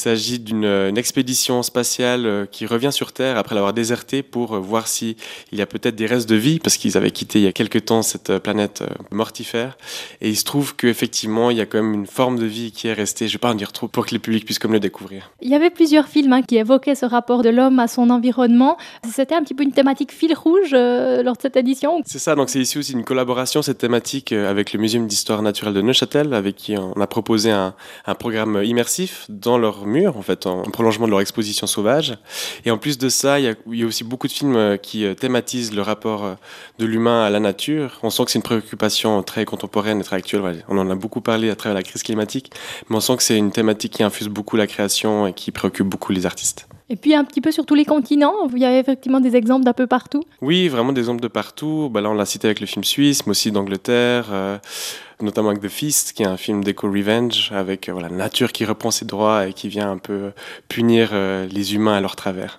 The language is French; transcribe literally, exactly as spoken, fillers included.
s'agit d'une une expédition spatiale euh, qui revient sur Terre après l'avoir désertée pour euh, voir s'il y a peut-être des restes de vie, parce qu'ils avaient quitté il y a quelque temps cette euh, planète euh, mortifère. Et il se trouve qu'effectivement, il y a quand même une forme de vie qui est restée. Je ne vais pas en dire trop pour que les publics puissent comme le découvrir. Il y avait plusieurs films hein, qui évoquaient ce rapport de l'homme à son environnement. C'était un petit peu une thématique fil rouge euh, lors de cette édition. C'est ça, donc c'est ici aussi une collaboration, cette thématique, euh, avec le Muséum d'histoire naturelle de Neuchâtel, avec qui on a proposé un, un programme immersif dans leur mur, en fait, en prolongement de leur exposition sauvage. Et en plus de ça, il y a, il y a aussi beaucoup de films euh, qui euh, thématisent le rapport euh, de l'humain à la nature. On sent que c'est une préoccupation très contemporaine et très actuelle. Ouais, on en a beaucoup parlé à travers la crise climatique, mais on sent que c'est une thématique qui infuse beaucoup la création et qui préoccupe beaucoup les artistes. Et puis un petit peu sur tous les continents, il y avait effectivement des exemples d'un peu partout. Oui, vraiment des exemples de partout. Bah là, on l'a cité avec le film suisse, mais aussi d'Angleterre, euh, notamment avec The Feast, qui est un film d'éco-revenge, avec euh, voilà, la nature qui reprend ses droits et qui vient un peu punir euh, les humains à leur travers.